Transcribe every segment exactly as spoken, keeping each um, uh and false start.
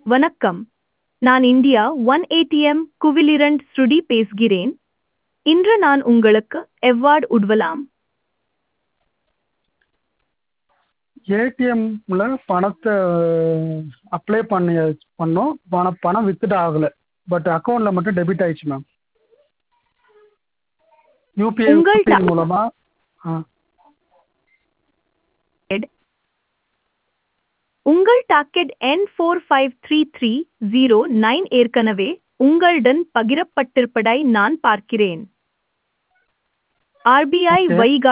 வணக்கம், நான் India one ATM குவிலிரண்ட் ஸ்ருதி பேசுகிறேன். இன்று நான் உங்களுக்கு எவ்வாறு உதவலாம்? ஏடிஎம்ல பணத்தை அப்ளை பண்ணி பண்ணோம். பணம் பணம் வித்ட்ரா ஆகலை, பட் அக்கௌண்ட்டில் மட்டும் டெபிட் ஆயிடுச்சு மேம். யூபிஐ உங்கள் யூபிஐ ta- மூலமா ஆ உங்கள் டாக்கெட் எண் four five three three zero nine ஏற்கனவே உங்களுடன் பகிரப்பட்டிருப்பதை நான் பார்க்கிறேன். RBI okay. வைகா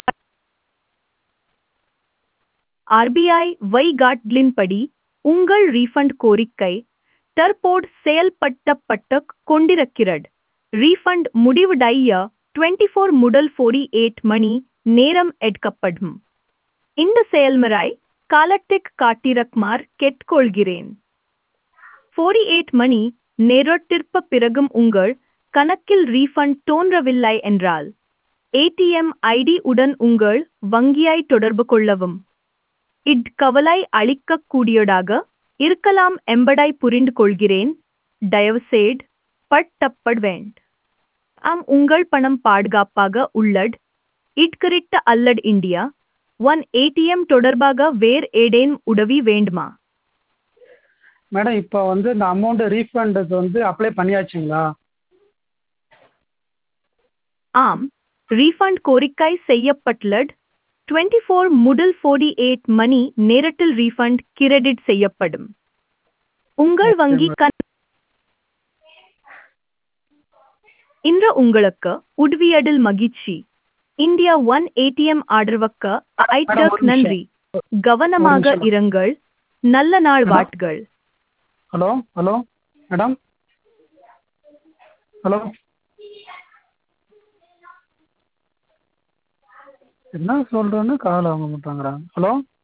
ஆர்பிஐ வைகாட்லின்படி உங்கள் ரீஃபண்ட் கோரிக்கை தற்போது செயல்படுத்தப்பட்டு கொண்டிருக்கிறது. ரீஃபண்ட் முடிவடைய டுவெண்ட்டி ஃபோர் முதல் ஃபோர்ட்டி எயிட் மணி நேரம் எடுக்கப்படும். இந்த செயல்முறை காலத்திற்கு காட்டிருக்குமாறு கேட்டுக்கொள்கிறேன். ஃபோர்ட்டி எயிட் மணி நேரத்திற்கு பிறகும் உங்கள் கணக்கில் ரீஃபண்ட் தோன்றவில்லை என்றால் ஏடிஎம் ஐடி உடன் உங்கள் வங்கியை தொடர்பு கொள்ளவும். இது கவலை அளிக்கக்கூடியதாக இருக்கலாம் என்பதை புரிந்து கொள்கிறேன். தயவுசெய்து பட்டப்பட வேண்டாம். ஆம், உங்கள் பணம் பாதுகாப்பாக உள்ளது. இது குறித்த அல்லது இந்தியா ஒன் ஏடிஎம் தொடர்பாக வேறு ஏதேனும் உதவி வேண்டுமா? மேடம், இப்போ வந்து இந்த அமௌண்ட் ரீஃபண்டுக்கு வந்து அப்ளை பண்ணியாச்சுங்களா? ஆம், ரீஃபண்ட் கோரிக்கை செய்யப்பட்டுள்ளது. டுவெண்ட்டி ஃபோர் முதல் ஃபோர்ட்டி எயிட் மணி நேரத்தில் ரீஃபண்ட் கிரெடிட் செய்யப்படும். உங்கள் ஓகே வங்கி மேடம். கண் இன்று உங்களுக்கு உதவியதில் மகிழ்ச்சி. இந்தியா ஒன் ஏடிஎம் ஆதரவுக்கு மேடம், ஐட்டக் ஒரு நிமிஷம் நன்றி. ஒரு கவனமாக நிமிஷம் மேடம். இருங்கள். நல்ல நாள் மேடம், வாழ்த்துகள். ஹலோ ஹலோ மேடம், ஹலோ, என்ன சொல்கிறேன்னு கால் வாங்க மாட்டாங்கிறாங்க. ஹலோ